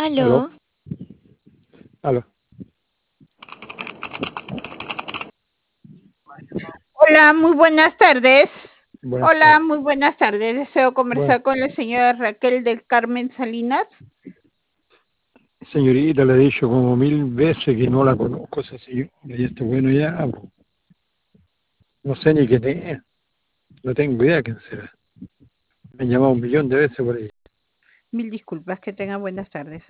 Aló, Aló, aló, Hola, muy buenas tardes. buenas Hola, tardes. muy buenas tardes. Deseo Bueno, conversar con la señora Raquel del Carmen Salinas. señorita, le he dicho como 1000 veces que no la conozco esa señora, y este bueno ya, po, no sé ni quién es, no tengo idea quién será. Me han llamado 1 millón de veces por ahí. Mil disculpas, que tenga buenas tardes.